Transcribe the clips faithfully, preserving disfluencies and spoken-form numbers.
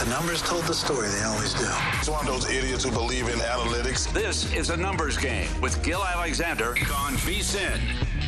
numbers told the story. They always do. It's one of those idiots who believe in analytics. This is a numbers game with Gil Alexander on V S I N.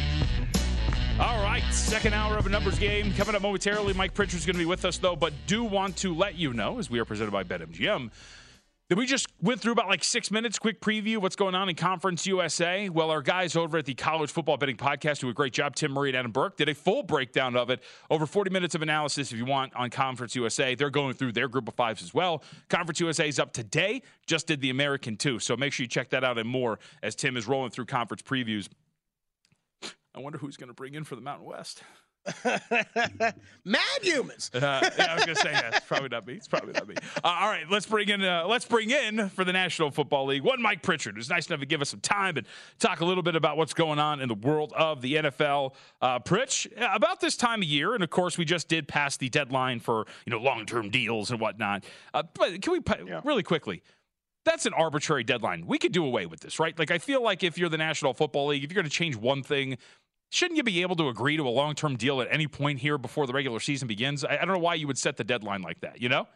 All right, second hour of a numbers game. Coming up momentarily, Mike Pritchard's going to be with us, though, but do want to let you know, as we are presented by BetMGM, that we just went through about like six minutes, quick preview of what's going on in Conference U S A. Well, our guys over at the College Football Betting Podcast do a great job. Tim Murray and Adam Burke did a full breakdown of it. Over forty minutes of analysis, if you want, on Conference U S A. They're going through their group of fives as well. Conference U S A is up today. Just did the American, too. So make sure you check that out and more as Tim is rolling through conference previews. I wonder who's going to bring in for the Mountain West. Mad humans. Uh, yeah, I was gonna say that. It's probably not me. It's probably not me. Uh, all right, let's bring in. Uh, let's bring in for the National Football League one Mike Pritchard. It's nice enough to give us some time and talk a little bit about what's going on in the world of the N F L. Uh, Pritch, about this time of year, and of course, we just did pass the deadline for you know long-term deals and whatnot. Uh, but can we yeah. really quickly? That's an arbitrary deadline. We could do away with this, right? Like I feel like if you're the National Football League, if you're going to change one thing. Shouldn't you be able to agree to a long-term deal at any point here before the regular season begins? I, I don't know why you would set the deadline like that, you know?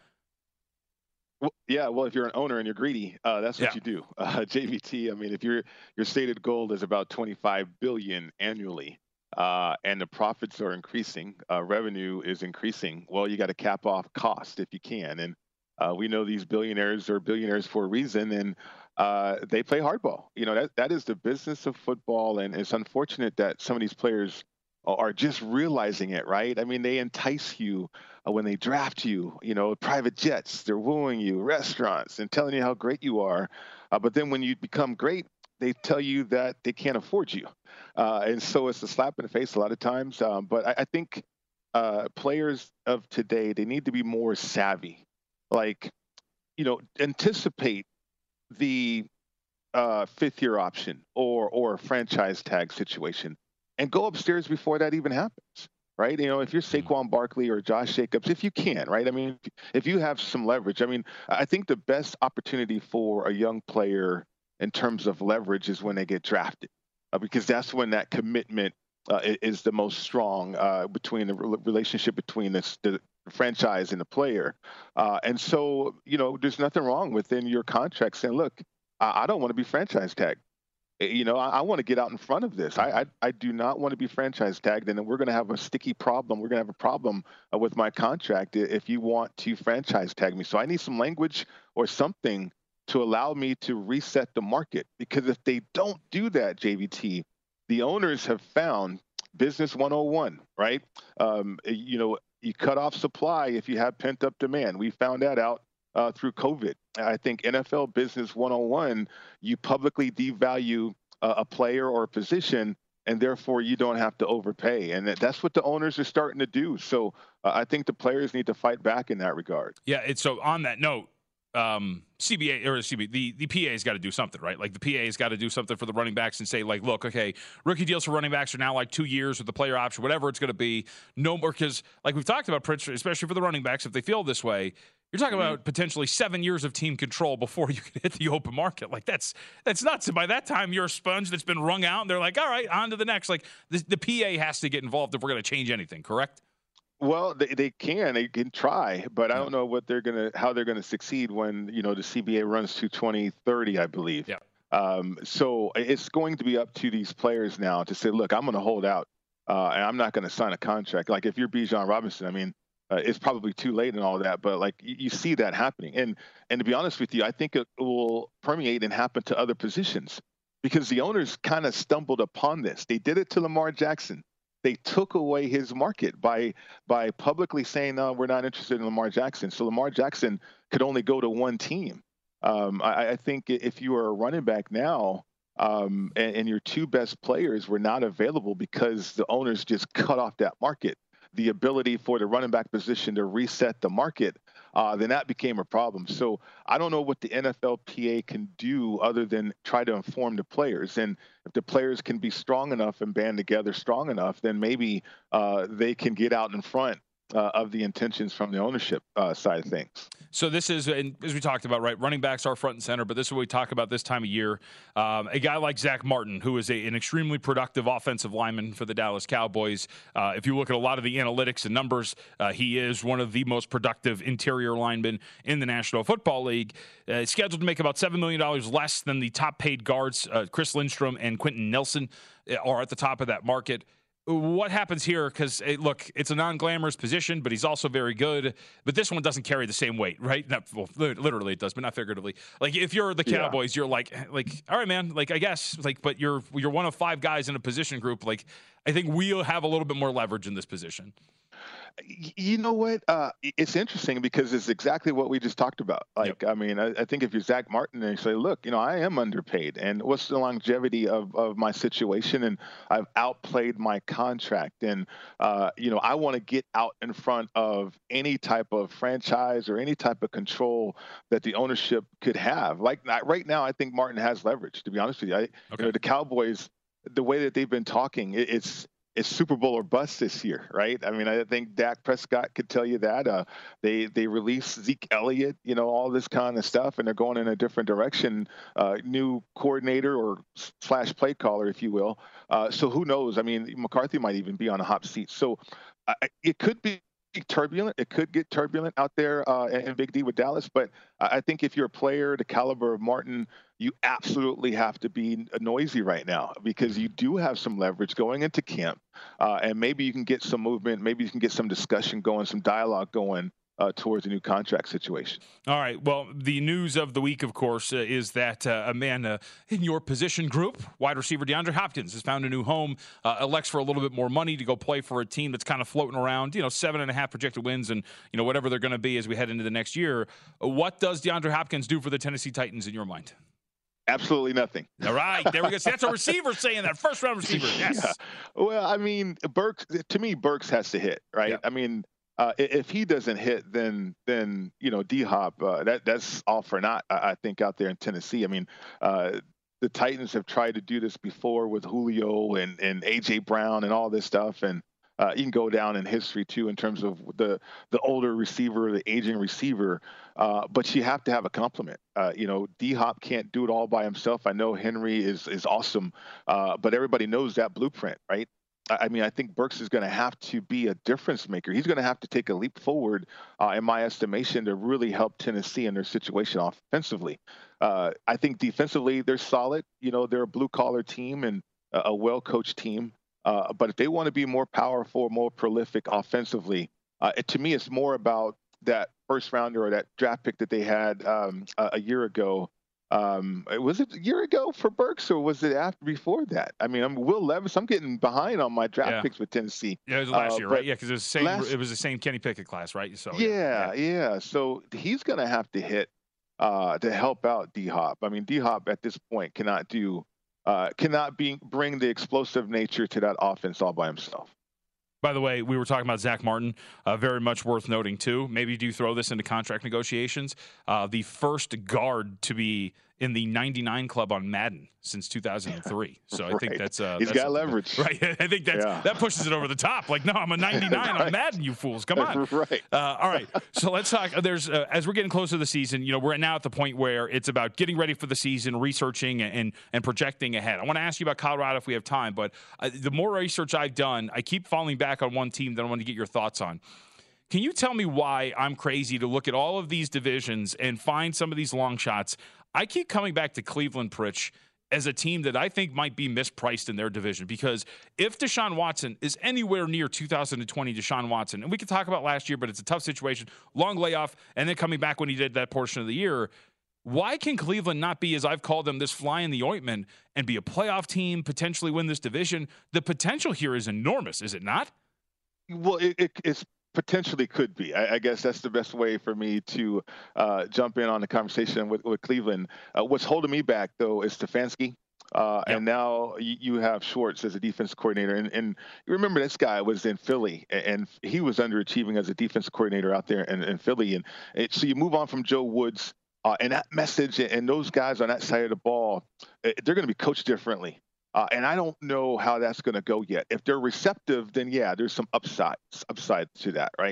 Well, yeah, well, if you're an owner and you're greedy, uh, that's what yeah. you do. Uh, J V T, I mean, if your your stated goal is about twenty-five billion dollars annually uh, and the profits are increasing, uh, revenue is increasing, well, you got to cap off cost if you can. And uh, we know these billionaires are billionaires for a reason, and Uh, they play hardball. You know, that that is the business of football, and it's unfortunate that some of these players are just realizing it, right? I mean, they entice you uh, when they draft you, you know, private jets, they're wooing you, restaurants, and telling you how great you are. Uh, but then when you become great, they tell you that they can't afford you. Uh, and so it's a slap in the face a lot of times. Um, but I, I think uh, players of today, they need to be more savvy. Like, you know, anticipate the uh, fifth year option or or a franchise tag situation and go upstairs before that even happens, right? You know, if you're Saquon Barkley or Josh Jacobs, if you can, right? I mean, if you have some leverage, I mean, I think the best opportunity for a young player in terms of leverage is when they get drafted uh, because that's when that commitment uh, is the most strong uh, between the re- relationship between this, the franchise and the player. Uh, and so, you know, there's nothing wrong within your contract saying, look, I, I don't want to be franchise tagged. You know, I, I want to get out in front of this. I, I, I do not want to be franchise tagged. And then we're going to have a sticky problem. We're going to have a problem uh, with my contract if you want to franchise tag me. So I need some language or something to allow me to reset the market. Because if they don't do that, J V T, the owners have found business one oh one, right? Um, you know, you cut off supply if you have pent-up demand. We found that out uh, through COVID. I think N F L Business one oh one, you publicly devalue uh, a player or a position, and therefore you don't have to overpay. And that's what the owners are starting to do. So uh, I think the players need to fight back in that regard. Yeah, it's so on that note, um, C B A or C B A, the, the P A's got to do something, right? Like the P A's got to do something for the running backs and say, like, look, okay, rookie deals for running backs are now like two years with the player option, whatever it's going to be. No more, because like we've talked about, especially for the running backs, if they feel this way, you're talking about potentially seven years of team control before you can hit the open market. Like that's that's nuts. And by that time, you're a sponge that's been wrung out, and they're like, all right, on to the next. Like the, the P A has to get involved if we're going to change anything, correct? Well, they, they can, they can try, but I don't know what they're going to, how they're going to succeed when, you know, the C B A runs to twenty thirty, I believe. Yeah. Um, so it's going to be up to these players now to say, look, I'm going to hold out uh, and I'm not going to sign a contract. Like if you're Bijan Robinson, I mean, uh, it's probably too late and all that, but like you, you see that happening. And, and to be honest with you, I think it will permeate and happen to other positions because the owners kind of stumbled upon this. They did it to Lamar Jackson. They took away his market by by publicly saying, no, we're not interested in Lamar Jackson. So Lamar Jackson could only go to one team. Um, I, I think if you are a running back now um, and, and your two best players were not available because the owners just cut off that market, the ability for the running back position to reset the market, uh, then that became a problem. So I don't know what the N F L P A can do other than try to inform the players. And if the players can be strong enough and band together strong enough, then maybe uh, they can get out in front uh, of the intentions from the ownership uh, side of things. So this is, and as we talked about, right, running backs are front and center, but this is what we talk about this time of year. Um, a guy like Zach Martin, who is a, an extremely productive offensive lineman for the Dallas Cowboys. Uh, if you look at a lot of the analytics and numbers, uh, he is one of the most productive interior linemen in the National Football League. Uh, scheduled to make about seven million dollars less than the top paid guards. Uh, Chris Lindstrom and Quentin Nelson are at the top of that market. What happens here? Because, look, it's a non-glamorous position, but he's also very good. But this one doesn't carry the same weight, right? Not, well, literally it does, but not figuratively. Like, if you're the Cowboys, yeah. you're like, like, all right, man, like, I guess, like, but you're you're one of five guys in a position group. Like, I think we'll have a little bit more leverage in this position. You know what? Uh, it's interesting because it's exactly what we just talked about. Like, yep. I mean, I, I think if you're Zach Martin and you say, look, you know, I am underpaid, and what's the longevity of, of my situation? And I've outplayed my contract. And, uh, you know, I want to get out in front of any type of franchise or any type of control that the ownership could have. Like right now, I think Martin has leverage, to be honest with you. I, okay. you know, the Cowboys, the way that they've been talking, it, it's, It's Super Bowl or bust this year, right? I mean, I think Dak Prescott could tell you that. Uh, they they released Zeke Elliott, you know, all this kind of stuff, and they're going in a different direction. Uh, new coordinator or slash play caller, if you will. Uh, so who knows? I mean, McCarthy might even be on a hot seat. So uh, it could be turbulent. It could get turbulent out there uh, in Big D with Dallas. But I think if you're a player the caliber of Martin, you absolutely have to be noisy right now because you do have some leverage going into camp. Uh, and maybe you can get some movement. Maybe you can get some discussion going, some dialogue going uh, towards a new contract situation. All right. Well, the news of the week, of course, uh, is that uh, a man uh, in your position group, wide receiver DeAndre Hopkins, has found a new home, uh, elects for a little bit more money to go play for a team that's kind of floating around, you know, seven and a half projected wins and, you know, whatever they're going to be as we head into the next year. What does DeAndre Hopkins do for the Tennessee Titans in your mind? Absolutely nothing. All right, there we go. See, that's a receiver saying that. First round receiver. Yes. Yeah. Well, I mean, Burks. To me, Burks has to hit, right? Yep. I mean, uh, if he doesn't hit, then then you know, D-Hop, uh, that that's all for naught. I, I think out there in Tennessee. I mean, uh, the Titans have tried to do this before with Julio and and A J Brown and all this stuff, and uh, you can go down in history too in terms of the the older receiver, the aging receiver. Uh, but you have to have a complement. Uh, you know, D-Hop can't do it all by himself. I know Henry is is awesome, uh, but everybody knows that blueprint, right? I, I mean, I think Burks is going to have to be a difference maker. He's going to have to take a leap forward, uh, in my estimation, to really help Tennessee in their situation offensively. Uh, I think defensively they're solid. You know, they're a blue-collar team and a, a well-coached team. Uh, but if they want to be more powerful, more prolific offensively, uh, it, to me, it's more about that first rounder or that draft pick that they had um, a, a year ago. Um, was it a year ago for Burks or was it after before that? I mean, I'm Will Levis. I'm getting behind on my draft yeah. picks with Tennessee. Yeah, it was last uh, year, right? Yeah, because it was the same. Last, it was the same Kenny Pickett class, right? So yeah, yeah. yeah. So he's going to have to hit uh, to help out D-Hop. I mean, D-Hop at this point cannot do uh, cannot be bring the explosive nature to that offense all by himself. By the way, we were talking about Zach Martin, uh, very much worth noting, too. Maybe do throw this into contract negotiations. Uh, the first guard to be in the ninety-nine club on Madden since two thousand three. So I right. think that's uh, he's that's got leverage, right? I think that's yeah. that pushes it over the top. Like, no, I'm a ninety-nine right. on Madden, you fools. Come on, right? Uh, all right. So let's talk. There's uh, as we're getting closer to the season. You know, we're now at the point where it's about getting ready for the season, researching and and projecting ahead. I want to ask you about Colorado if we have time, but uh, the more research I've done, I keep falling back on one team that I want to get your thoughts on. Can you tell me why I'm crazy to look at all of these divisions and find some of these long shots? I keep coming back to Cleveland, Pritch, as a team that I think might be mispriced in their division because if Deshaun Watson is anywhere near two thousand twenty Deshaun Watson, and we could talk about last year, but it's a tough situation, long layoff, and then coming back when he did that portion of the year, why can Cleveland not be, as I've called them, this fly in the ointment and be a playoff team, potentially win this division? The potential here is enormous, is it not? Well, it, it, it's potentially could be. I, I guess that's the best way for me to uh, jump in on the conversation with, with Cleveland. Uh, what's holding me back, though, is Stefanski. Uh, yep. And now you, you have Schwartz as a defense coordinator. And, and you remember this guy was in Philly, and he was underachieving as a defense coordinator out there in, in Philly. And it, so you move on from Joe Woods, uh, and that message and those guys on that side of the ball, they're going to be coached differently. Uh, and I don't know how that's going to go yet. If they're receptive, then yeah, there's some upside, upside to that, right?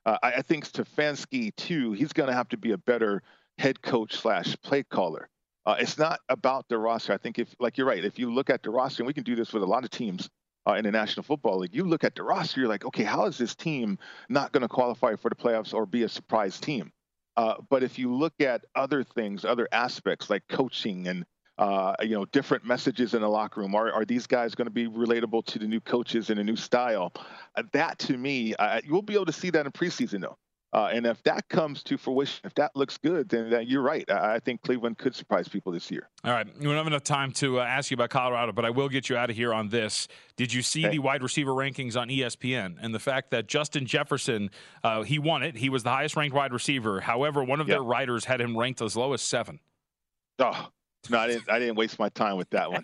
Uh, I, I think Stefanski, too, he's going to have to be a better head coach slash play caller. Uh, it's not about the roster. I think if, like you're right, if you look at the roster, and we can do this with a lot of teams uh, in the National Football League, you look at the roster, you're like, okay, how is this team not going to qualify for the playoffs or be a surprise team? Uh, but if you look at other things, other aspects like coaching and uh, you know, different messages in the locker room, are, are these guys going to be relatable to the new coaches and a new style? Uh, that to me, uh, you'll be able to see that in preseason though. Uh, and if that comes to fruition, if that looks good, then uh, you're right. I, I think Cleveland could surprise people this year. All right. We don't have enough time to uh, ask you about Colorado, but I will get you out of here on this. Did you see okay. the wide receiver rankings on E S P N and the fact that Justin Jefferson, uh, he won it. He was the highest ranked wide receiver. However, one of yep. their writers had him ranked as low as seven. Oh, no, I didn't, I didn't waste my time with that one.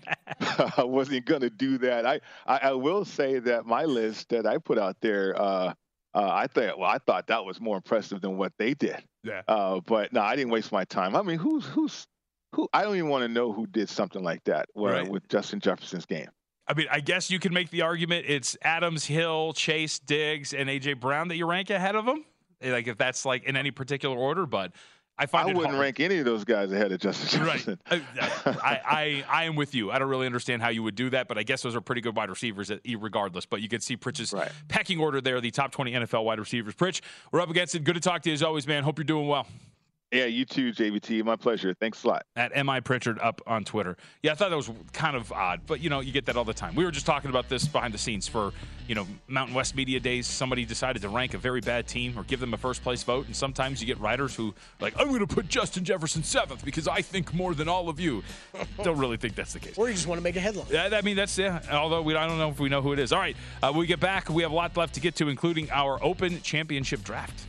I wasn't going to do that. I, I, I will say that my list that I put out there, uh, Uh, I thought, well, I thought that was more impressive than what they did. Yeah. Uh, but no, I didn't waste my time. I mean, who's who's who? I don't even want to know who did something like that where, right. with Justin Jefferson's game. I mean, I guess you can make the argument it's Adams, Hill, Chase, Diggs, and A J Brown that you rank ahead of them. Like if that's like in any particular order, but I find I it wouldn't hard. rank any of those guys ahead of Justin Jefferson. Right. I, I, I am with you. I don't really understand how you would do that, but I guess those are pretty good wide receivers regardless. But you can see Pritch's right. pecking order there, the top twenty N F L wide receivers. Pritch, we're up against it. Good to talk to you as always, man. Hope you're doing well. Yeah, you too, J V T. My pleasure. Thanks a lot. At M I Pritchard up on Twitter. Yeah, I thought that was kind of odd, but, you know, you get that all the time. We were just talking about this behind the scenes for, you know, Mountain West Media Days. Somebody decided to rank a very bad team or give them a first-place vote, and sometimes you get writers who are like, I'm going to put Justin Jefferson seventh because I think more than all of you. Don't really think that's the case. Or you just want to make a headline. Yeah, I mean, that's, yeah, although we, I don't know if we know who it is. All right, uh, when we get back, we have a lot left to get to, including our Open Championship draft.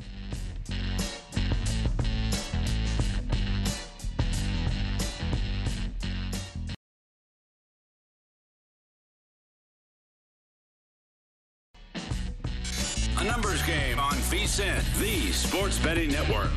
A numbers game on V S I N, the sports betting network.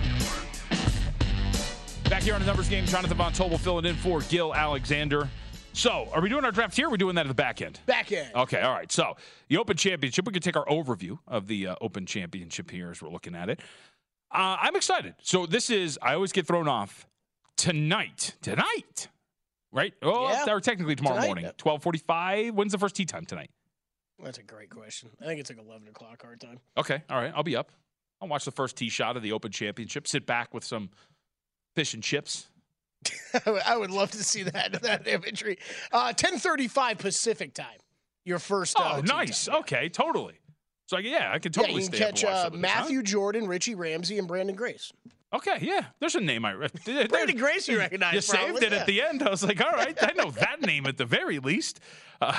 Back here on the numbers game, Jonathan Von Tobel filling in for Gil Alexander. So, are we doing our draft here or are we doing that at the back end? Back end. Okay, all right. So, the Open Championship, we can take our overview of the uh, Open Championship here as we're looking at it. Uh, I'm excited. So, this is, I always get thrown off tonight. Tonight, right? Oh, yeah. Or technically tomorrow Tonight. morning. twelve forty-five. When's the first tee time tonight? That's a great question. I think it's like eleven o'clock our time. Okay, all right. I'll be up. I'll watch the first tee shot of the Open Championship, sit back with some fish and chips. I would love to see that that imagery. Uh, ten thirty-five Pacific time. Your first. Uh, oh, nice. Time. Okay, totally. So yeah, I can totally yeah, you can stay catch up and watch uh, some of this, Matthew huh? Jordan, Richie Ramsey, and Brandon Grace. Okay, yeah. There's a name I recognize. Brandon Grace, you recognize. You probably, saved it yeah. at the end. I was like, all right, I know that name at the very least. Uh,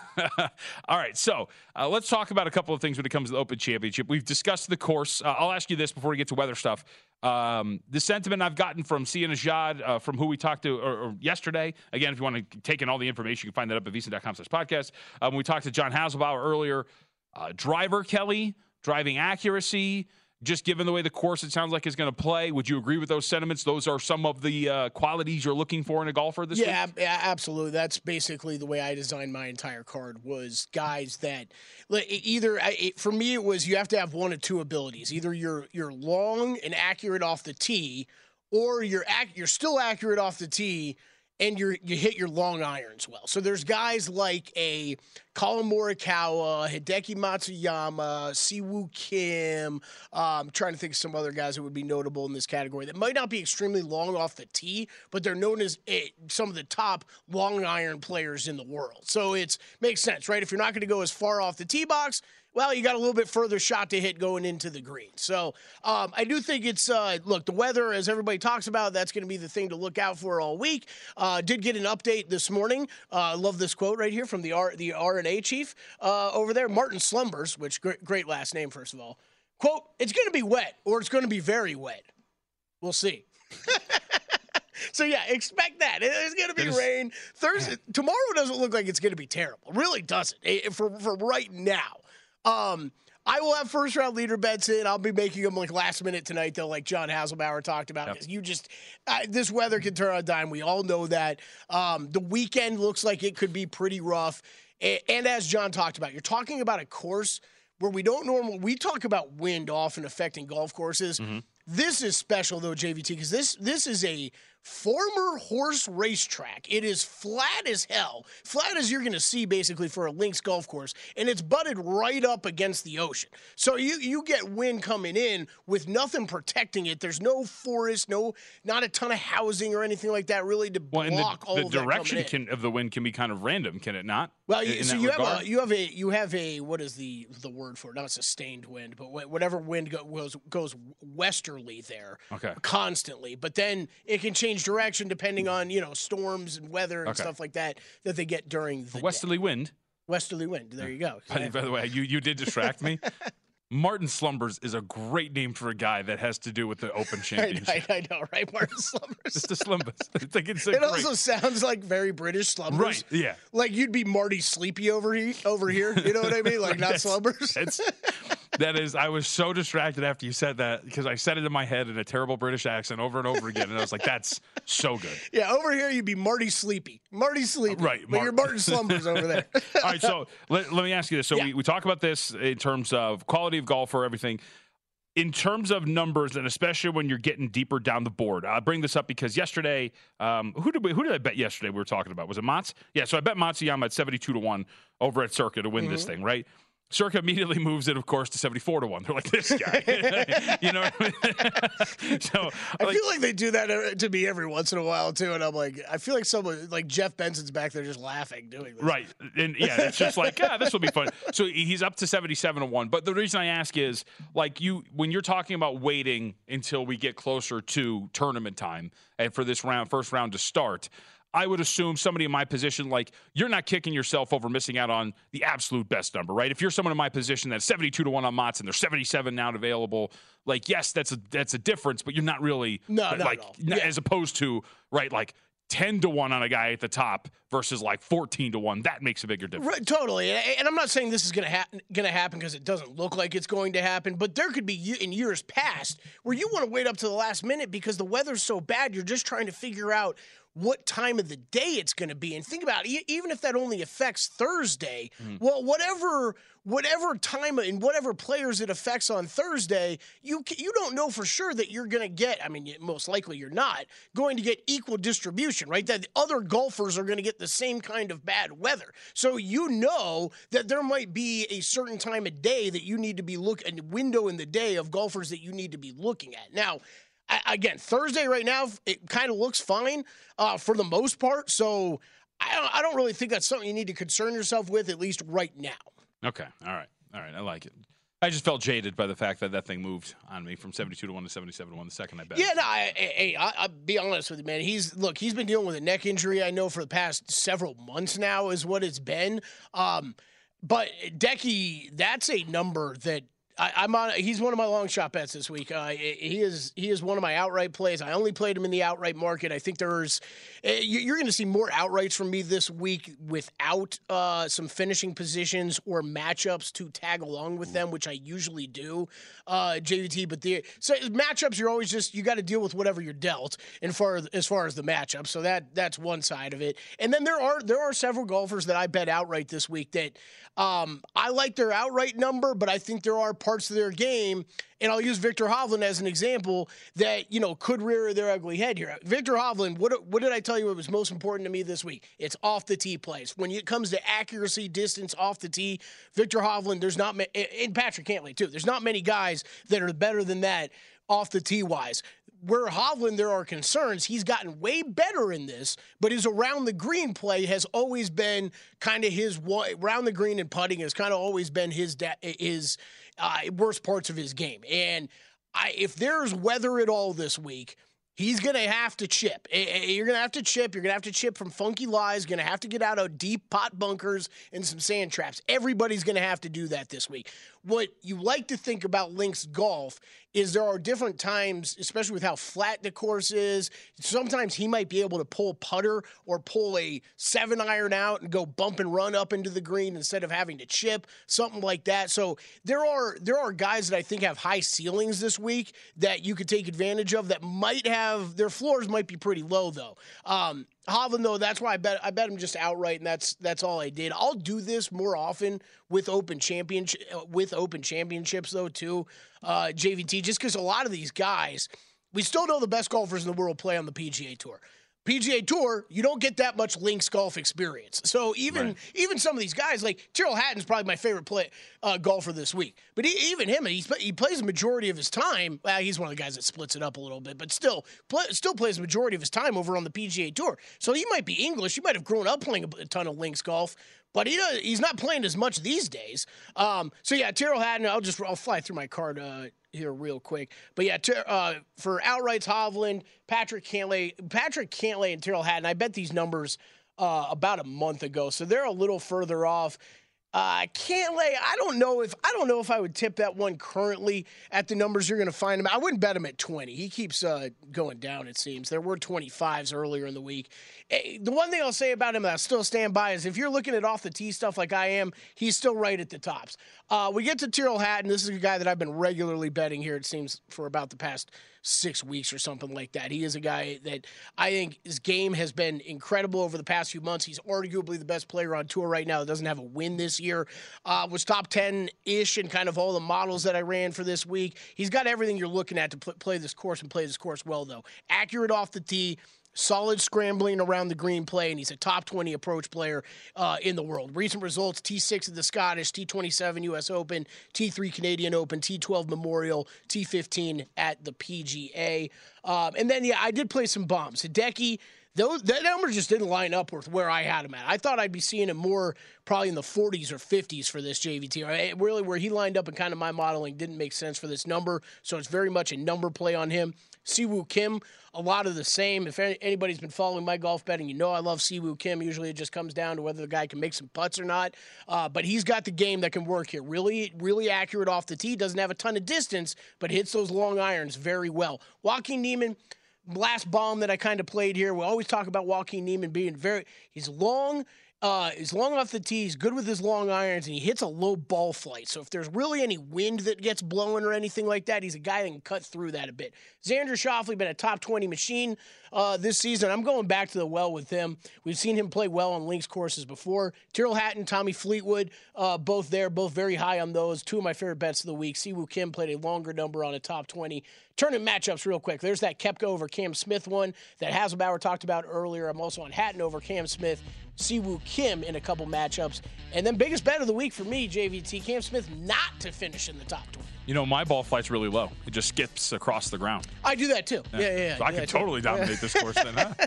all right, so uh, let's talk about a couple of things when it comes to the Open Championship. We've discussed the course. Uh, I'll ask you this before we get to weather stuff. Um, the sentiment I've gotten from Sia Nejad, uh, from who we talked to or, or yesterday. Again, if you want to take in all the information, you can find that up at V S I N dot com slash podcast. Um, we talked to John Hasselbauer earlier. Uh, driver Kelly, driving accuracy, just given the way the course it sounds like is going to play. Would you agree with those sentiments? Those are some of the uh, qualities you're looking for in a golfer this yeah, week? Yeah, absolutely. That's basically the way I designed my entire card was guys that either – for me it was you have to have one of two abilities. Either you're you're long and accurate off the tee or you're ac- you're still accurate off the tee and you you hit your long irons well. So there's guys like a Colin Morikawa, Hideki Matsuyama, Siwoo Kim. Um, trying to think of some other guys that would be notable in this category that might not be extremely long off the tee, but they're known as a, some of the top long iron players in the world. So it's makes sense, right? If you're not going to go as far off the tee box, well, you got a little bit further shot to hit going into the green. So um, I do think it's, uh, look, the weather, as everybody talks about, that's going to be the thing to look out for all week. Uh, did get an update this morning. I uh, love this quote right here from the R, the R and A chief uh, over there, Martin Slumbers, which great, great last name, first of all. Quote, it's going to be wet or it's going to be very wet. We'll see. So, yeah, expect that. It's going to be rain. Thursday, tomorrow doesn't look like it's going to be terrible. It really doesn't for, for right now. Um, I will have first round leader bets in. I'll be making them like last minute tonight, though, like John Hasselbauer talked about. Yep. You just uh, this weather can turn on a dime. We all know that. Um, the weekend looks like it could be pretty rough. And, and as John talked about, you're talking about a course where we don't normally, we talk about wind often affecting golf courses. Mm-hmm. This is special, though, J V T, because this this is a former horse racetrack. It is flat as hell, flat as you're going to see basically for a links golf course, and it's butted right up against the ocean. So you you get wind coming in with nothing protecting it. There's no forest, no not a ton of housing or anything like that really to block well, the, all the of direction that can, of the wind can be kind of random, can it not? Well, you, in so that you regard? have a you have a you have a what is the the word for it? Not sustained wind, but whatever wind go, goes goes westerly there, okay. constantly. But then it can change direction depending on you know storms and weather and okay. stuff like that that they get during the a westerly day. wind. Westerly wind. There you go. By, by the way, you you did distract me. Martin Slumbers is a great name for a guy that has to do with the Open Championship. I, I, I know, right? Martin Slumbers. It's the Slumbers. It's like it's a it great... also sounds like very British Slumbers. Right, yeah. Like you'd be Marty Sleepy over here, over here. You know what I mean? Like not Slumbers. It's, that is, I was so distracted after you said that because I said it in my head in a terrible British accent over and over again. And I was like, that's so good. Yeah, over here you'd be Marty Sleepy. Marty Sleepy. Right. But Mar- you're Martin Slumbers over there. All right, so let, let me ask you this. So yeah. we, we talk about this in terms of quality of golfer, everything. In terms of numbers, and especially when you're getting deeper down the board, I'll bring this up because yesterday, um, who did we, who did I bet yesterday we were talking about? Was it Mats? Yeah, so I bet Matsuyama at seventy-two to one over at Circa to win mm-hmm. this thing, right? Circa immediately moves it, of course, to seventy-four to one. They're like, this guy. You know what I mean? So, I like, feel like they do that to me every once in a while, too. And I'm like, I feel like someone, like Jeff Benson's back there just laughing doing this. Right. And yeah, it's just like, ah, this will be fun. So he's up to seventy-seven to one. But the reason I ask is, like, you, when you're talking about waiting until we get closer to tournament time and for this round, first round to start, I would assume somebody in my position, like, you're not kicking yourself over missing out on the absolute best number, right? If you're someone in my position that's seventy-two to one on Mott's and there's seventy-seven now available, like, yes, that's a that's a difference, but you're not really no, like no, no. as opposed to right like ten to one on a guy at the top versus like fourteen to one. That makes a bigger difference. Right, totally. And I'm not saying this is going to ha- going to happen because it doesn't look like it's going to happen, but there could be in years past where you want to wait up to the last minute because the weather's so bad, you're just trying to figure out what time of the day it's going to be. And think about it, even if that only affects Thursday, mm. well, whatever whatever time and whatever players it affects on Thursday, you you don't know for sure that you're going to get, I mean, most likely you're not, going to get equal distribution, right? That the other golfers are going to get the same kind of bad weather. So you know that there might be a certain time of day that you need to be looking, a window in the day of golfers that you need to be looking at. Now, I, again, Thursday right now, it kind of looks fine uh, for the most part. So I don't, I don't really think that's something you need to concern yourself with, at least right now. Okay. All right. All right. I like it. I just felt jaded by the fact that that thing moved on me from seventy-two to one to seventy-seven to one the second I bet. Yeah, no, I, I, I, I'll be honest with you, man. He's look, he's been dealing with a neck injury, I know, for the past several months now is what it's been. Um, but Decky, that's a number that I, I'm on. He's one of my long shot bets this week. Uh, he is he is one of my outright plays. I only played him in the outright market. I think there's you're going to see more outrights from me this week without uh, some finishing positions or matchups to tag along with them, which I usually do, uh, J V T. But the so matchups, you're always just you got to deal with whatever you're dealt, and far as far as the matchup. So that that's one side of it. And then there are there are several golfers that I bet outright this week that um, I like their outright number, but I think there are parts of their game, and I'll use Victor Hovland as an example, that, you know, could rear their ugly head here. Victor Hovland, what, what did I tell you what was most important to me this week? It's off the tee plays. When it comes to accuracy, distance, off the tee, Victor Hovland, there's not many, and Patrick Cantlay too, there's not many guys that are better than that off the tee wise. Where Hovland, there are concerns. He's gotten way better in this, but his around the green play has always been kind of his around the green and putting has kind of always been his his uh, worst parts of his game. And I, if there's weather at all this week, he's going to have to chip. You're going to have to chip. You're going to have to chip from funky lies. Going to have to get out of deep pot bunkers and some sand traps. Everybody's going to have to do that this week. What you like to think about links golf is there are different times, especially with how flat the course is. Sometimes he might be able to pull putter or pull a seven iron out and go bump and run up into the green instead of having to chip, something like that. So there are there are guys that I think have high ceilings this week that you could take advantage of that might have, their floors might be pretty low though. Um, Hovland, though, that's why I bet I bet him just outright, and that's that's all I did. I'll do this more often with open championship with open championships, though, too, uh, J V T, just because a lot of these guys, we still know the best golfers in the world play on the P G A Tour. P G A Tour, you don't get that much links golf experience. So even right. even some of these guys, like Tyrrell Hatton's probably my favorite play uh, golfer this week. But he, even him, he's, he plays the majority of his time. Well, he's one of the guys that splits it up a little bit, but still play, still plays the majority of his time over on the P G A Tour. So he might be English. He might have grown up playing a, a ton of links golf. But he does, he's not playing as much these days. Um, so, yeah, Tyrrell Hatton, I'll just I'll fly through my card uh, here real quick. But, yeah, ter- uh, for outrights, Hovland, Patrick Cantlay, Patrick Cantlay and Tyrrell Hatton, I bet these numbers uh, about a month ago. So they're a little further off. Uh, Cantlay, I don't know if I don't know if I would tip that one currently at the numbers you're going to find him. I wouldn't bet him at twenty. He keeps uh, going down, it seems. There were twenty-fives earlier in the week. The one thing I'll say about him that I still stand by is if you're looking at off the tee stuff like I am, he's still right at the tops. Uh, we get to Tyrrell Hatton. This is a guy that I've been regularly betting here, it seems, for about the past six weeks or something like that. He is a guy that I think his game has been incredible over the past few months. He's arguably the best player on tour right now that doesn't have a win this year. Uh, was top ten-ish in kind of all the models that I ran for this week. He's got everything you're looking at to pl- play this course and play this course well, though. Accurate off the tee. Solid scrambling around the green play, and he's a top twenty approach player uh, in the world. Recent results, T six at the Scottish, T twenty-seven U S Open, T three Canadian Open, T twelve Memorial, T fifteen at the P G A. Um, and then, yeah, I did play some bombs. Hideki, those that number just didn't line up with where I had him at. I thought I'd be seeing him more probably in the forties or fifties for this J V T. Right? Really, where he lined up in kind of my modeling didn't make sense for this number, so it's very much a number play on him. Siwoo Kim, a lot of the same. If anybody's been following my golf betting, you know I love Siwoo Kim. Usually it just comes down to whether the guy can make some putts or not. Uh, but he's got the game that can work here. Really, really accurate off the tee. Doesn't have a ton of distance, but hits those long irons very well. Joaquin Niemann, last bomb that I kind of played here. We always talk about Joaquin Niemann being very, he's long, uh, he's long off the tee, he's good with his long irons, and he hits a low ball flight. So if there's really any wind that gets blowing or anything like that, he's a guy that can cut through that a bit. Xander Schauffele been a top twenty machine uh, this season. I'm going back to the well with him. We've seen him play well on links courses before. Tyrrell Hatton, Tommy Fleetwood, uh, both there, both very high on those. Two of my favorite bets of the week. Siwoo Kim played a longer number on a top twenty. Tournament matchups real quick. There's that Koepka over Cam Smith one that Hasselbauer talked about earlier. I'm also on Hatton over Cam Smith, Siwoo Kim in a couple matchups. And then biggest bet of the week for me, J V T, Cam Smith not to finish in the top twenty. You know, my ball flight's really low. It just skips across the ground. I do that too. Yeah, yeah, yeah. So I could totally too. dominate this course then, huh?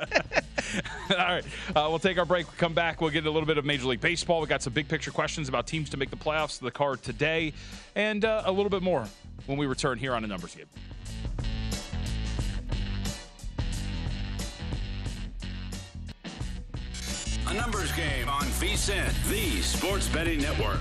All right. Uh, we'll take our break. We'll come back. We'll get a little bit of Major League Baseball. We got some big picture questions about teams to make the playoffs, the card today, and uh, a little bit more when we return here on A Numbers Game. A Numbers Game on V S I N, the Sports Betting Network.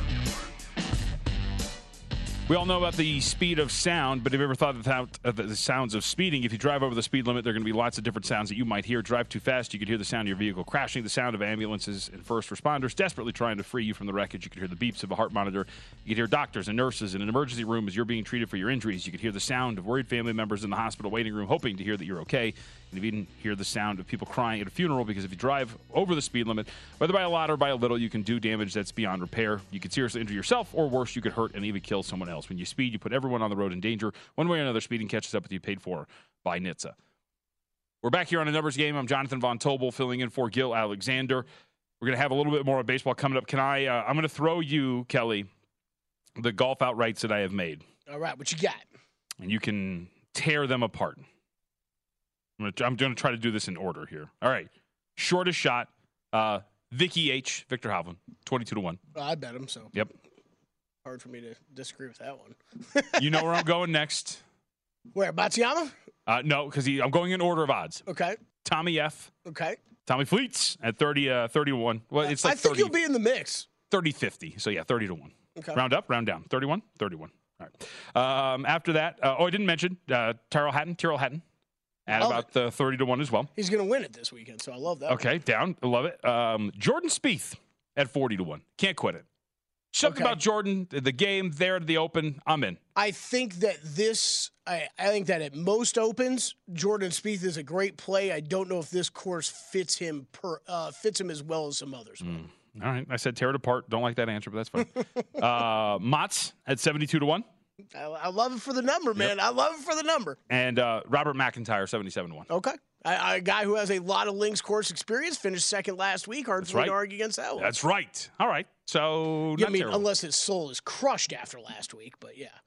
We all know about the speed of sound, but have you ever thought about the sounds of speeding? If you drive over the speed limit, there are going to be lots of different sounds that you might hear. Drive too fast, you could hear the sound of your vehicle crashing, the sound of ambulances and first responders desperately trying to free you from the wreckage. You could hear the beeps of a heart monitor. You could hear doctors and nurses in an emergency room as you're being treated for your injuries. You could hear the sound of worried family members in the hospital waiting room hoping to hear that you're okay. And you even hear the sound of people crying at a funeral, because if you drive over the speed limit, whether by a lot or by a little, you can do damage that's beyond repair. You could seriously injure yourself, or worse, you could hurt and even kill someone else. When you speed, you put everyone on the road in danger. One way or another, speeding catches up with you, paid for by N H T S A. We're back here on A Numbers Game. I'm Jonathan Von Tobel, filling in for Gil Alexander. We're going to have a little bit more of baseball coming up. Can I, uh, I'm going to throw you, Kelly, the golf outrights that I have made. All right, what you got? And you can tear them apart. I'm going to try to do this in order here. All right. Shortest shot, uh, Vicky H., Victor Hovland, twenty-two to one. Well, I bet him, so. Yep. Hard for me to disagree with that one. You know where I'm going next? Where, Matsuyama? Uh, no, because I'm going in order of odds. Okay. Tommy F. Okay. Tommy Fleets at thirty, uh, thirty to one. Well, it's like I think thirty, he'll be in the mix. thirty fifty. So, yeah, thirty to one. Okay. Round up, round down. thirty-one, thirty-one. All right. Um, after that, uh, oh, I didn't mention uh, Tyrrell Hatton, Tyrrell Hatton. At love about the thirty to one as well. He's going to win it this weekend, so I love that. Okay, one. down. I love it. Um, Jordan Spieth at forty to one. Can't quit it. Something Okay. about Jordan, the game there at the Open, I'm in. I think that this, I, I think that at most Opens, Jordan Spieth is a great play. I don't know if this course fits him per, uh, fits him as well as some others. Mm. All right. I said tear it apart. Don't like that answer, but that's fine. uh, Motts at seventy-two to one. I, I love it for the number, man. Yep. I love it for the number. And uh, Robert McIntyre, seventy-seven to one. Okay. I, I, a guy who has a lot of links course experience, finished second last week. Hard That's for me right. to argue against that one. That's right. All right. So, yeah, not I mean, terrible. unless his soul is crushed after last week, but yeah.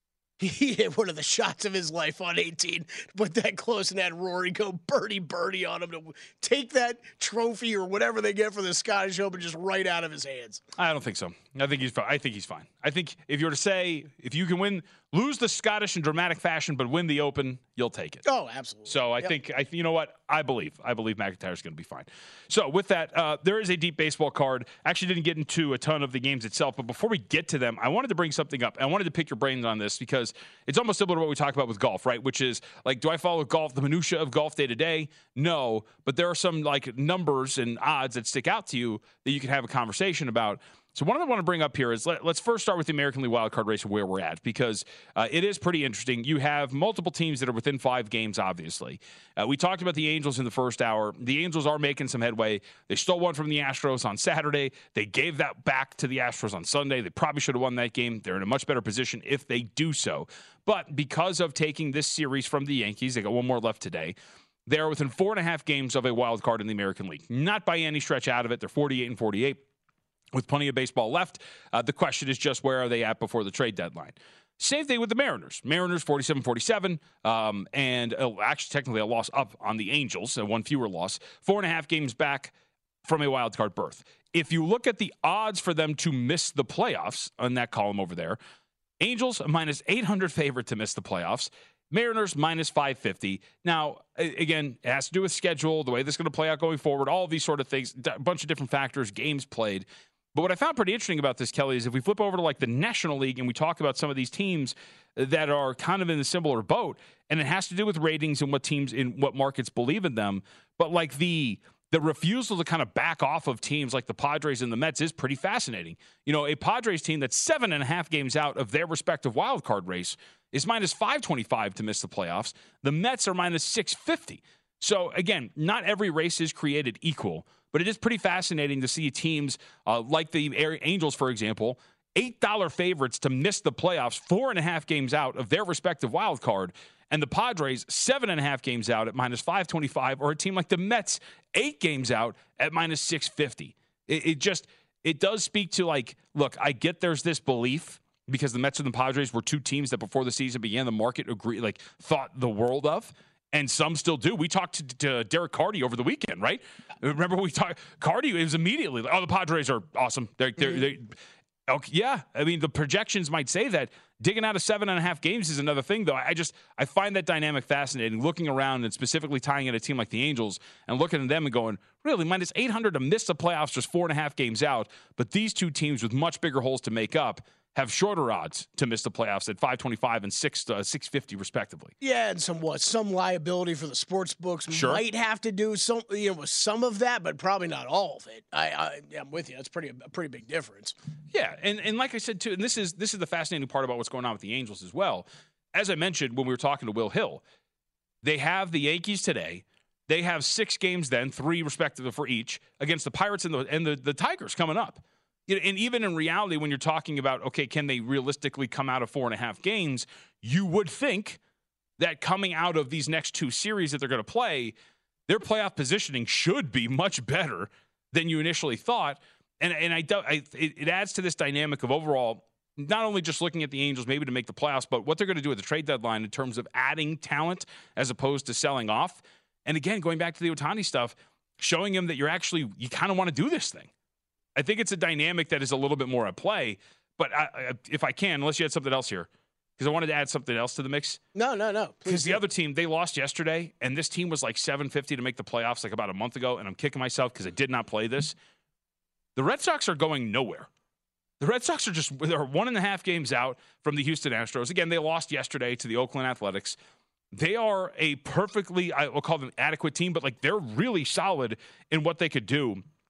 He hit one of the shots of his life on eighteen, put that close and had Rory go birdie birdie on him to take that trophy or whatever they get for the Scottish Open just right out of his hands. I don't think so. I think he's fine. I think he's fine. I think if you were to say, if you can win, lose the Scottish in dramatic fashion, but win the Open, you'll take it. Oh, absolutely. So I yep. think, I you know what? I believe. I believe McIntyre's going to be fine. So with that, uh, there is a deep baseball card. Actually didn't get into a ton of the games itself, but before we get to them, I wanted to bring something up. I wanted to pick your brains on this because it's almost similar to what we talked about with golf, right? Which is like, do I follow golf, the minutia of golf day to day? No, but there are some like numbers and odds that stick out to you that you can have a conversation about. So one of them I want to bring up here is let, let's first start with the American League wildcard race and where we're at, because uh, it is pretty interesting. You have multiple teams that are within five games, obviously. Uh, we talked about the Angels in the first hour. The Angels are making some headway. They stole one from the Astros on Saturday. They gave that back to the Astros on Sunday. They probably should have won that game. They're in a much better position if they do so. But because of taking this series from the Yankees, they got one more left today. They're within four and a half games of a wild card in the American League. Not by any stretch out of it. They're forty-eight and forty-eight. With plenty of baseball left, uh, the question is just where are they at before the trade deadline? Same thing with the Mariners. Mariners forty-seven forty-seven, um, and uh, actually technically a loss up on the Angels, uh, one fewer loss, four and a half games back from a wild card berth. If you look at the odds for them to miss the playoffs on that column over there, Angels a minus eight hundred favorite to miss the playoffs. Mariners minus five fifty. Now, again, it has to do with schedule, the way this is going to play out going forward, all of these sort of things, a bunch of different factors, games played. But what I found pretty interesting about this, Kelly, is if we flip over to like the National League and we talk about some of these teams that are kind of in a similar boat, and it has to do with ratings and what teams in what markets believe in them. But like the the refusal to kind of back off of teams like the Padres and the Mets is pretty fascinating. You know, a Padres team that's seven and a half games out of their respective wild card race is minus five twenty-five to miss the playoffs. The Mets are minus six fifty. So again, not every race is created equal. But it is pretty fascinating to see teams uh, like the Angels, for example, eight dollar favorites to miss the playoffs, four and a half games out of their respective wild card, and the Padres, seven and a half games out at minus five twenty-five, or a team like the Mets, eight games out at minus six fifty. It, it just, it does speak to like, look, I get there's this belief because the Mets and the Padres were two teams that before the season began, the market agreed, like thought the world of. And some still do. We talked to, to Derek Carty over the weekend, right? Remember we talked Carty? It was immediately like, oh, the Padres are awesome. They're, they're, mm-hmm. they, okay, yeah. I mean, the projections might say that. Digging out of seven and a half games is another thing, though. I just I find that dynamic fascinating. Looking around and specifically tying in a team like the Angels and looking at them and going, really, minus eight hundred to miss the playoffs, just four and a half games out. But these two teams with much bigger holes to make up have shorter odds to miss the playoffs at five twenty-five and six uh, six fifty respectively. Yeah, and some what some liability for the sports books sure. might have to do some you know with some of that, but probably not all of it. I, I I'm with you. That's pretty a pretty big difference. Yeah, and and like I said too, and this is this is the fascinating part about what's going on with the Angels as well. As I mentioned when we were talking to Will Hill, they have the Yankees today. They have six games then, three respectively for each, against the Pirates and the and the, the Tigers coming up. And even in reality, when you're talking about, okay, can they realistically come out of four and a half games, you would think that coming out of these next two series that they're going to play, their playoff positioning should be much better than you initially thought. And and I, I it adds to this dynamic of overall, not only just looking at the Angels maybe to make the playoffs, but what they're going to do at the trade deadline in terms of adding talent as opposed to selling off. And again, going back to the Ohtani stuff, showing him that you're actually, you kind of want to do this thing. I think it's a dynamic that is a little bit more at play. But I, I, if I can, unless you had something else here, because I wanted to add something else to the mix. No, no, no. Because the other team, they lost yesterday, and this team was like seven fifty to make the playoffs like about a month ago, and I'm kicking myself because I did not play this. The Red Sox are going nowhere. The Red Sox are just, they're one and a half games out from the Houston Astros. Again, they lost yesterday to the Oakland Athletics. They are a perfectly, I will call them adequate team, but like they're really solid in what they could do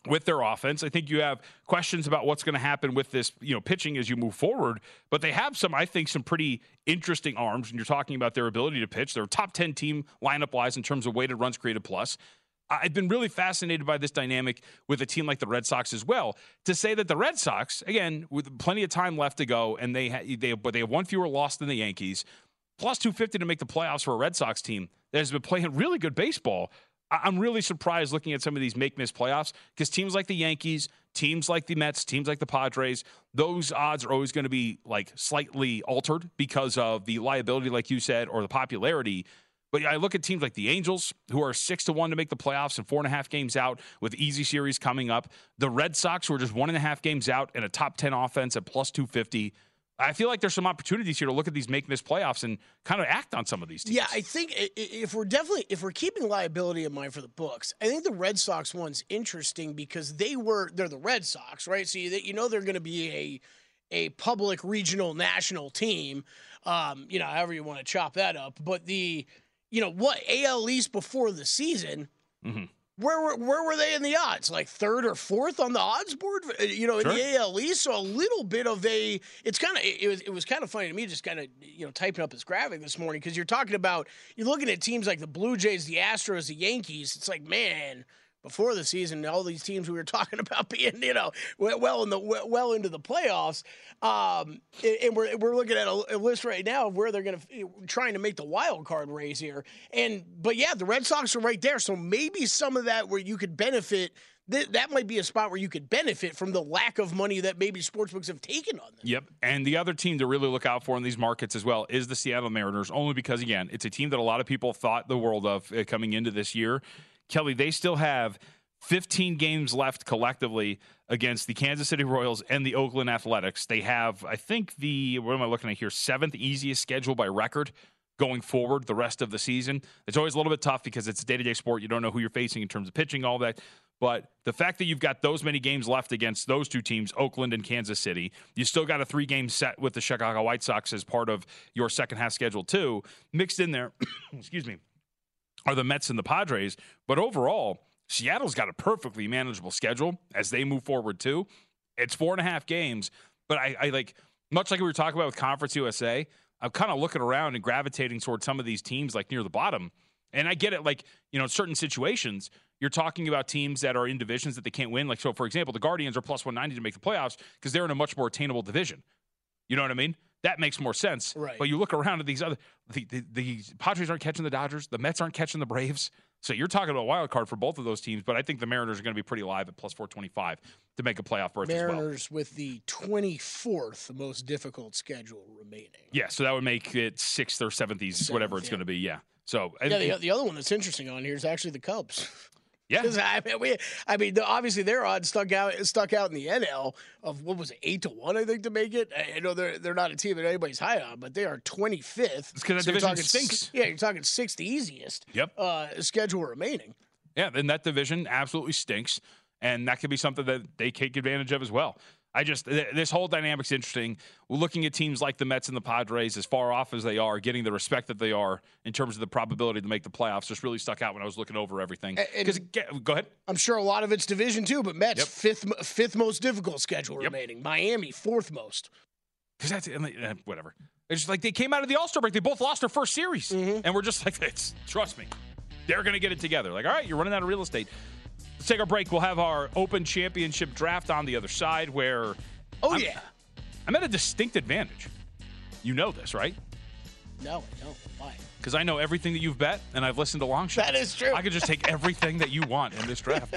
with their offense. I think you have questions about what's going to happen with this, you know, pitching as you move forward, but they have some, I think, some pretty interesting arms when you're talking about their ability to pitch. They're a top ten team lineup-wise in terms of weighted runs created plus. I've been really fascinated by this dynamic with a team like the Red Sox as well. To say that the Red Sox, again, with plenty of time left to go, and they ha- they but they have one fewer loss than the Yankees, plus two fifty to make the playoffs for a Red Sox team that has been playing really good baseball. I- I'm really surprised looking at some of these make-miss playoffs because teams like the Yankees, teams like the Mets, teams like the Padres, those odds are always going to be like slightly altered because of the liability, like you said, or the popularity. But I look at teams like the Angels, who are six to one to make the playoffs and four and a half games out with easy series coming up. The Red Sox, who are just one and a half games out and a top ten offense at plus two fifty. I feel like there's some opportunities here to look at these make-miss playoffs and kind of act on some of these teams. Yeah, I think if we're definitely if we're keeping liability in mind for the books, I think the Red Sox one's interesting because they were they're the Red Sox, right? So you, you know they're going to be a a public, regional, national team. Um, you know, however you want to chop that up, but the You know what? A L East before the season, mm-hmm. where were where were they in the odds? Like third or fourth on the odds board? You know, in sure. the A L East, so a little bit of a. It's kind of it was it was kind of funny to me, just kind of you know typing up this graphic this morning because you're talking about you're looking at teams like the Blue Jays, the Astros, the Yankees. It's like man. Before the season, all these teams we were talking about being, you know, well in the well into the playoffs, um, and we're we're looking at a, a list right now of where they're going to trying to make the wild card race here. And but yeah, the Red Sox are right there, so maybe some of that where you could benefit. Th- that might be a spot where you could benefit from the lack of money that maybe sportsbooks have taken on them. Yep, and the other team to really look out for in these markets as well is the Seattle Mariners, only because again, it's a team that a lot of people thought the world of uh, coming into this year. Kelly, they still have fifteen games left collectively against the Kansas City Royals and the Oakland Athletics. They have, I think, the, what am I looking at here, seventh easiest schedule by record going forward the rest of the season. It's always a little bit tough because it's a day-to-day sport. You don't know who you're facing in terms of pitching, all that. But the fact that you've got those many games left against those two teams, Oakland and Kansas City, you still got a three-game set with the Chicago White Sox as part of your second-half schedule too. Mixed in there, excuse me, are the Mets and the Padres. But overall, Seattle's got a perfectly manageable schedule as they move forward too. It's four and a half games, but I, I like much like we were talking about with Conference U S A. I'm kind of looking around and gravitating towards some of these teams like near the bottom, and I get it. Like you know, in certain situations, you're talking about teams that are in divisions that they can't win. Like so, for example, the Guardians are plus one ninety to make the playoffs because they're in a much more attainable division. You know what I mean? That makes more sense. Right. But you look around at these other the, the, the Padres aren't catching the Dodgers, the Mets aren't catching the Braves. So you're talking about a wild card for both of those teams, but I think the Mariners are going to be pretty live at plus four twenty-five to make a playoff berth as well. Mariners with the twenty-fourth most difficult schedule remaining. Yeah, so that would make it sixth or seventh easiest, Seventh, whatever it's yeah. going to be, yeah. So Yeah, the, the other one that's interesting on here is actually the Cubs. Yeah, I mean, we, I mean, obviously their odds stuck out stuck out in the N L of what was it, eight to one, I think, to make it. I know they're they're not a team that anybody's high on, but they are twenty-fifth. It's because so that division talking, stinks. Yeah, you're talking sixth easiest. Yep. Uh, schedule remaining. Yeah, and that division absolutely stinks, and that could be something that they take advantage of as well. I just th- this whole dynamic's interesting. We're looking at teams like the Mets and the Padres, as far off as they are, getting the respect that they are in terms of the probability to make the playoffs. Just really stuck out when I was looking over everything. Because go ahead. I'm sure a lot of it's division too, but Mets Yep. fifth fifth most difficult schedule Yep. remaining. Miami fourth most. Because that's uh, whatever. It's just like they came out of the All-Star break. They both lost their first series, Mm-hmm. and we're just like, it's trust me, they're going to get it together. Like, all right, you're running out of real estate. Let's take our break. We'll have our Open Championship draft on the other side, where Oh I'm, yeah. I'm at a distinct advantage. You know this, right? No, I don't. Why? Because I know everything that you've bet, and I've listened to long shots. That is true. I could just take everything that you want in this draft.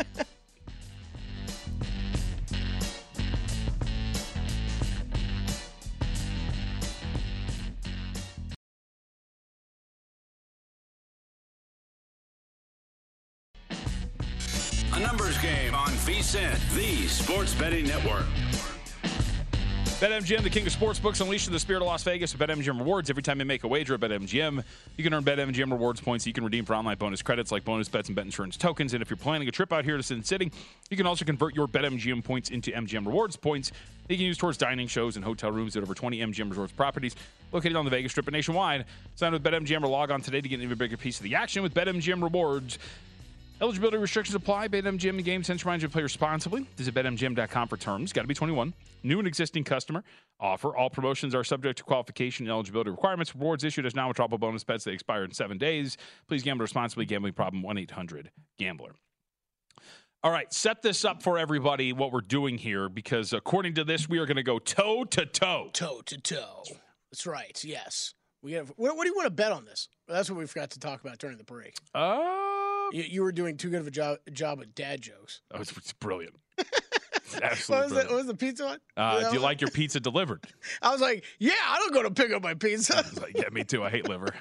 A numbers game on VSiN, the Sports Betting Network. BetMGM, the king of sportsbooks, unleashing the spirit of Las Vegas with BetMGM Rewards. Every time you make a wager at BetMGM, you can earn BetMGM Rewards points you can redeem for online bonus credits like bonus bets and bet insurance tokens. And if you're planning a trip out here to Sin City, you can also convert your BetMGM points into M G M Rewards points that you can use towards dining, shows, and hotel rooms at over twenty M G M Resorts properties located on the Vegas Strip and nationwide. Sign up with BetMGM or log on today to get an even bigger piece of the action with BetMGM Rewards. Eligibility restrictions apply. BetMGM and Game Sense reminds you to play responsibly. Visit bet M G M dot com for terms. Got to be twenty-one. New and existing customer offer. All promotions are subject to qualification and eligibility requirements. Rewards issued as non-withdrawable bonus bets that expire in seven days. Please gamble responsibly. Gambling problem, one eight hundred gambler. All right, set this up for everybody, what we're doing here, because according to this, we are going to go toe to toe. Toe to toe. That's right, yes. We have. What, what do you want to bet on this? That's what we forgot to talk about during the break. Uh, You, you were doing too good of a job, job with dad jokes. oh, it's, it's brilliant. It's absolutely What was, brilliant. the, what was the pizza one? Uh, know? do you like your pizza delivered? I was like, yeah, I don't go to pick up my pizza. I was like, yeah, me too. I hate liver.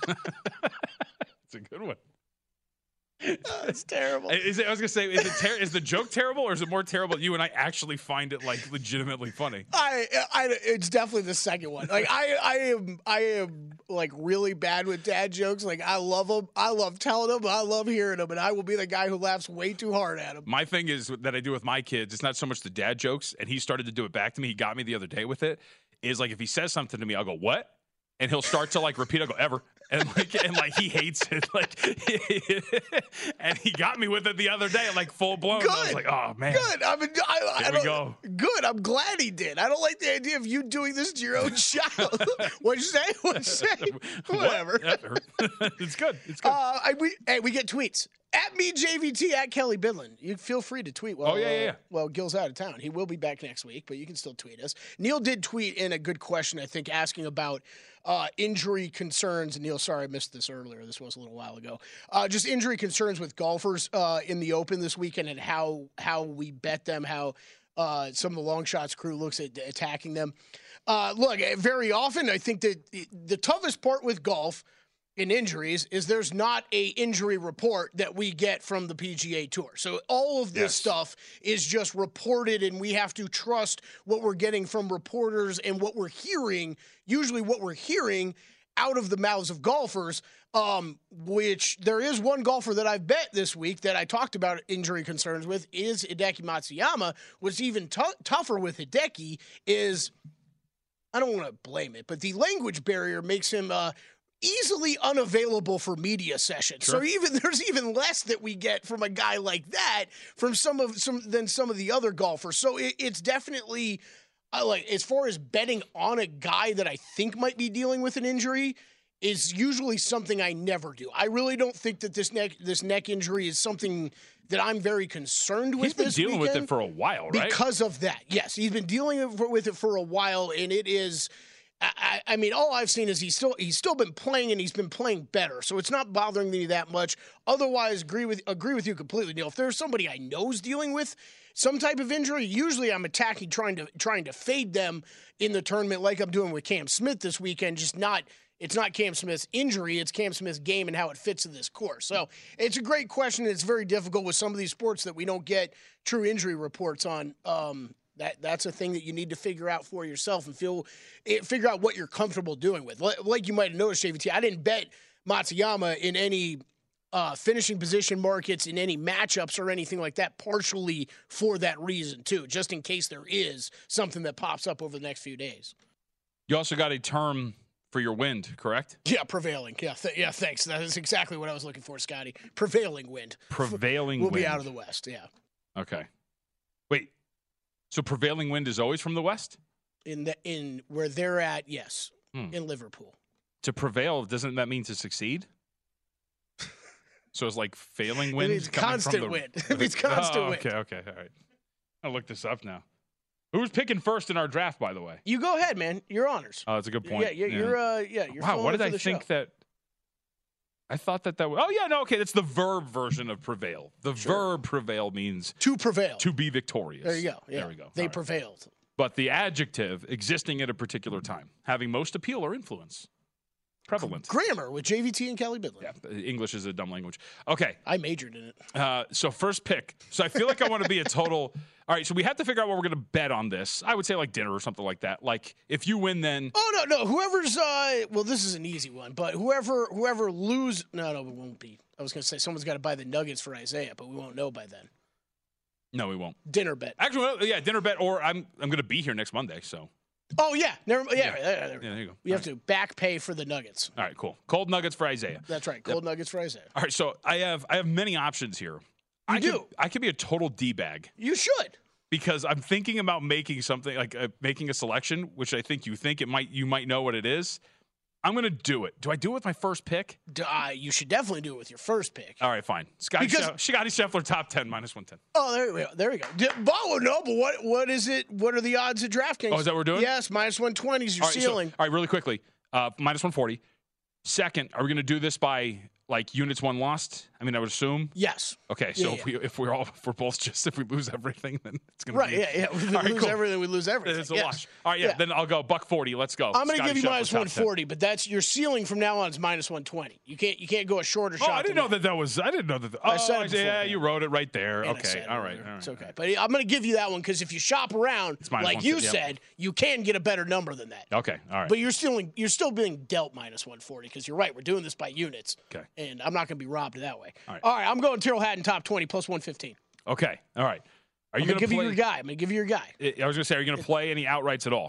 It's a good one. That's terrible. Is it, I was gonna say, is it ter- is the joke terrible, or is it more terrible that you and I actually find it like legitimately funny? I, I, it's definitely the second one. Like I, I am, I am like really bad with dad jokes. Like I love them. I love telling them. I love hearing them, and I will be the guy who laughs way too hard at them. My thing is that I do with my kids. It's not so much the dad jokes, and he started to do it back to me. He got me the other day with it. Is like if he says something to me, I'll go, "What?" And he'll start to like repeat. I go, "Ever." And like, and like he hates it. Like, and he got me with it the other day, like full blown. Good. I was like, "Oh man, Good. I mean, I, I Here we don't, go. Good. I'm glad he did. I don't like the idea of you doing this to your own child. What'd you say? What'd you say? Whatever. it's good. It's good." Uh, I, we, hey, we get tweets. At me, J V T, at Kelly Bidlin. You feel free to tweet. While, Oh, yeah, yeah, yeah. Uh, well, Gil's out of town. He will be back next week, but you can still tweet us. Neil did tweet in a good question, I think, asking about uh, injury concerns. And Neil, sorry I missed this earlier. This was a little while ago. Uh, just injury concerns with golfers uh, in the Open this weekend and how how we bet them, how uh, some of the long shots crew looks at attacking them. Uh, look, very often, I think that the toughest part with golf in injuries is there's not a injury report that we get from the P G A Tour. So all of this Yes. stuff is just reported, and we have to trust what we're getting from reporters and what we're hearing, usually what we're hearing out of the mouths of golfers, um, which there is one golfer that I've bet this week that I talked about injury concerns with is Hideki Matsuyama. What's even t- tougher with Hideki is, I don't want to blame it, but the language barrier makes him uh, easily unavailable for media sessions. Sure. So even there's even less that we get from a guy like that from some of some than some of the other golfers. So it, it's definitely uh, like as far as betting on a guy that I think might be dealing with an injury is usually something I never do. I really don't think that this neck this neck injury is something that I'm very concerned with. He's been this dealing with weekend it for a while, right? because of that. Yes, he's been dealing with it for a while, and it is. I, I mean, all I've seen is he's still he's still been playing, and he's been playing better. So it's not bothering me that much. Otherwise, agree with agree with you completely, Neil. If there's somebody I know is dealing with some type of injury, usually I'm attacking, trying to trying to fade them in the tournament, like I'm doing with Cam Smith this weekend. Just not. It's not Cam Smith's injury, it's Cam Smith's game and how it fits in this course. So it's a great question. It's very difficult with some of these sports that we don't get true injury reports on. Um, that that's a thing that you need to figure out for yourself and feel figure out what you're comfortable doing with. Like you might have noticed, J V T, I didn't bet Matsuyama in any uh, finishing position markets, in any matchups or anything like that, partially for that reason too, just in case there is something that pops up over the next few days. You also got a term for your wind, correct? Yeah, prevailing. Yeah, th- yeah. Thanks. That is exactly what I was looking for, Scotty. Prevailing wind. Prevailing We'll wind. be out of the west. Yeah. Okay. Wait. So prevailing wind is always from the west? In the in where they're at, yes. Hmm. In Liverpool. To prevail, doesn't that mean to succeed? So it's like failing wind. It means coming constant from the, wind. It means constant oh, wind. okay, okay, all right. I'll look this up now. Who's picking first in our draft, by the way? You go ahead, man. Your honors. Oh, that's a good point. Yeah, you're, you're uh, yeah, you're. Wow, filling what in did for I the think show. that? I thought that that was. Oh yeah, no, okay, that's the verb version of prevail. The Sure. verb prevail means to prevail. to be victorious. There you go. Yeah. There we go. They All right. prevailed. But the adjective existing at a particular time, having most appeal or influence, prevalent. Grammar with J V T and Kelly Bidlin. Yeah, English is a dumb language. Okay, I majored in it. uh, so first pick. So I feel like I want to be a total. All right, so we have to figure out what we're going to bet on this. I would say like dinner or something like that. Like if you win, then Oh no, no. Whoever's uh, well, this is an easy one, but whoever whoever lose, no, no, it won't be. I was gonna say someone's got to buy the nuggets for Isaiah, but we won't know by then. no, we won't. Dinner bet. Actually, well, yeah, dinner bet, or I'm I'm going to be here next Monday, so Oh, yeah. Never, yeah, Yeah. there, there, Yeah, there you go. We All have to back pay for the Nuggets. All right, cool. Cold nuggets for Isaiah. That's right. Cold Nuggets for Isaiah. All right, so I have I have many options here. I do. Could, I could be a total D-bag You should. because I'm thinking about making something like uh, making a selection, which I think you think it might you might know what it is. I'm going to do it. Do I do it with my first pick? D- Uh, you should definitely do it with your first pick. All right, fine. Scotty, Because- Schef- Scotty Scheffler, top ten, minus one ten. Oh, there we go. There we go. D- oh, no, but what what is it? What are the odds at DraftKings? Oh, is that what we're doing? Yes, minus one twenty is your All right, so- ceiling. all right, really quickly, uh, minus one forty. Second, are we going to do this by like units won lost? I mean, I would assume. Yes. Okay, so Yeah, if we if we're all if we're both just if we lose everything, then it's going Right, to yeah, be yeah. If we All right, lose cool. everything, we lose everything. It's a Yes. wash. All right, yeah, Yeah. Then I'll go buck forty. Let's go. I'm going to Scotty give you Scheffler, minus top one ten. forty, but that's your ceiling from now on is minus one twenty. You can't you can't go a shorter Oh, shot. I didn't than know that that was. I didn't know that. Oh, I said it yeah, before, you yeah. wrote it right there. And I Okay, said it all right, earlier. all right. It's okay. But I'm going to give you that one because if you shop around, minus like one you fifty, yep. said, you can get a better number than that. Okay, all right. But you're still you're still being dealt minus one forty because you're right. We're doing this by units. Okay. And I'm not going to be robbed that way. All right. All right. I'm going Tyrrell Hatton top twenty plus one fifteen. Okay, all right. Are you I'm going going to give play? you your guy. I'm going to give you your guy. I was going to say, are you going to play any outrights at all?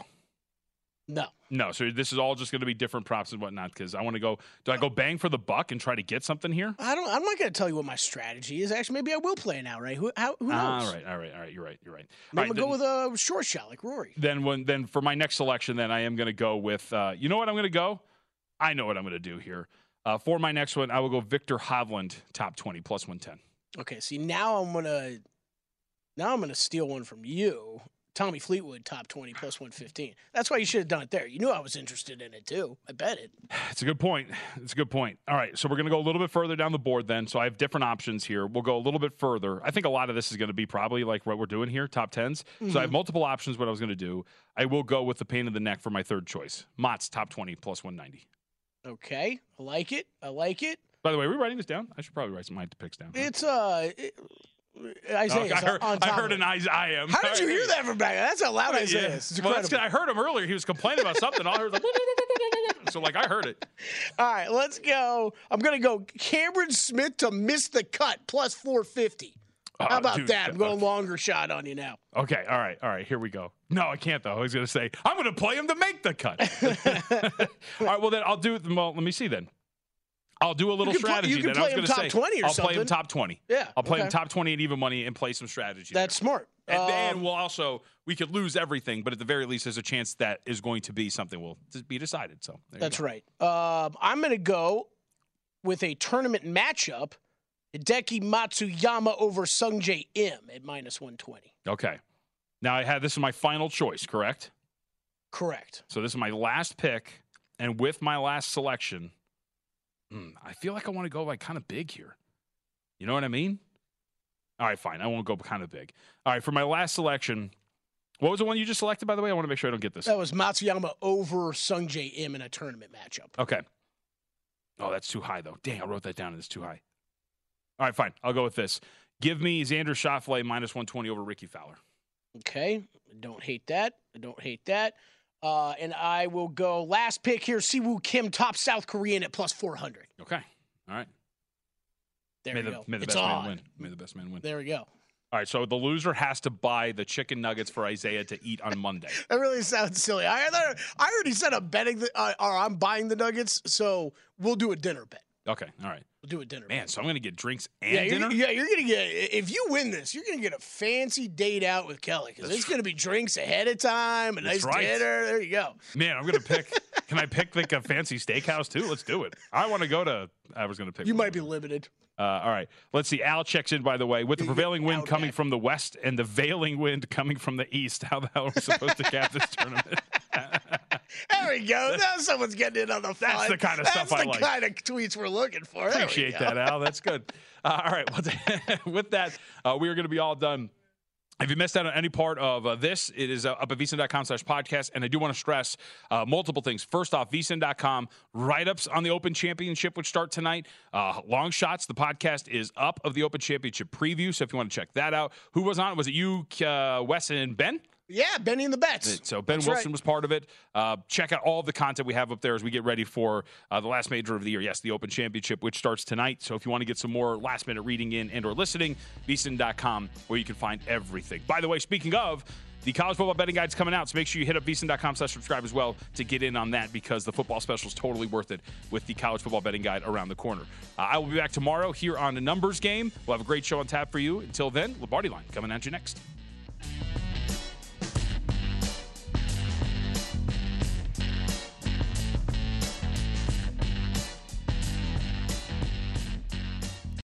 No. No. So this is all just going to be different props and whatnot because I want to go. Do I go bang for the buck and try to get something here? I don't. I'm not going to tell you what my strategy is. Actually, maybe I will play an outright. Who? How, who knows? All right, all right, all right. You're right. You're right. Maybe All right, we'll go then- with a short shot like Rory. then when then for my next selection, then I am going to go with. Uh, you know what I'm going to go? I know what I'm going to do here. Uh, for my next one, I will go Victor Hovland, top twenty plus one ten. Okay. See, now I'm gonna now I'm gonna steal one from you. Tommy Fleetwood, top twenty plus one fifteen. That's why you should have done it there. You knew I was interested in it too. I bet it. It's a good point. It's a good point. All right, so we're going to go a little bit further down the board then. So I have different options here. We'll go a little bit further. I think a lot of this is going to be probably like what we're doing here, top tens. Mm-hmm. So I have multiple options what I was going to do. I will go with the pain in the neck for my third choice. Mott's top twenty plus one ninety. Okay. I like it. I like it. By the way, are we writing this down? I should probably write some my picks down. huh? It's uh. It, Isaiah, Oh, I heard, on top I heard of an it. I, I am. How did you hear that from back? That's how loud Isaiah Yeah. is. It's Well, that's 'cause incredible. I heard him earlier. He was complaining about something. I heard like, so like I heard it. All right, let's go. I'm gonna go Cameron Smith to miss the cut plus four fifty. How Oh, about dude, that? I'm going okay. longer shot on you now. Okay, all right, all right. Here we go. No, I can't though. I was going to say I'm going to play him to make the cut. All right, well then I'll do. Well, let me see then. I'll do a little You can play- strategy. you can then I play was him going to top say twenty or I'll play him something. top twenty. Yeah, I'll play him okay. top twenty at even money and play some strategy. That's there. smart. And Um, then we'll also we could lose everything, but at the very least, there's a chance that is going to be something will be decided. So there you That's go. right. Um, I'm going to go with a tournament matchup: Hideki Matsuyama over Sungjae Im at minus one twenty. Okay. Now I had this is my final choice, correct? Correct. So this is my last pick, and with my last selection, hmm, I feel like I want to go like kind of big here. You know what I mean? All right, fine. I won't go kind of big. All right, for my last selection, what was the one you just selected, by the way? I want to make sure I don't get this. That was Matsuyama over Sungjae Im in a tournament matchup. Okay. Oh, that's too high, though. Dang, I wrote that down, and it's too high. All right, fine. I'll go with this. Give me Xander Schauffele minus one twenty over Ricky Fowler. Okay. I don't hate that. I don't hate that. Uh, and I will go last pick here, Siwoo Kim, top South Korean at plus four hundred. Okay. All right. There may we the, go. May the It's best on. man win. May the best man win. There we go. All right, so the loser has to buy the chicken nuggets for Isaiah to eat on Monday. That really sounds silly. I, I, I already said I'm betting the, uh, or I'm buying the Nuggets, so we'll do a dinner bet. Okay, all right. We'll do a dinner Man, bet. so I'm going to get drinks and Yeah, dinner? you're, yeah, you're gonna get. If you win this, you're gonna get a fancy date out with Kelly because it's gonna be drinks ahead of time, a That's nice right. dinner. There you go. Man, I'm going to pick. Can I pick like a fancy steakhouse too? Let's do it. I want to go to. I was going to pick. You one. might be limited. Uh, all right. Let's see. Al checks in, by the way, with the prevailing wind Out coming back. from the west and the veiling wind coming from the east. How the hell are we supposed to cap this tournament? There we go. Now someone's getting in on the fun. That's the kind of That's stuff I the like. kind of tweets we're looking for. There we Appreciate go. that, Al. That's good. Uh, all right. Well, with that, uh, we are going to be all done. If you missed out on any part of uh, this, it is uh, up at vsin.com slash podcast. And I do want to stress uh, multiple things. First off, vsin dot com, write-ups on the Open Championship, which start tonight. Uh, long shots. The podcast is up of the Open Championship preview. So if you want to check that out. Who was on it? Was it you, uh, Wes, and Ben? Yeah, Benny and the Bets. So Ben That's Wilson right. was part of it. Uh, check out all of the content we have up there as we get ready for uh, the last major of the year. Yes, the Open Championship, which starts tonight. So if you want to get some more last-minute reading in and or listening, vsin dot com, where you can find everything. By the way, speaking of, The college football betting guide's coming out, so make sure you hit up vsin.com slash subscribe as well to get in on that, because the football special is totally worth it with the college football betting guide around the corner. Uh, I will be back tomorrow here on the Numbers Game. We'll have a great show on tap for you. Until then, Lombardi Line coming at you next.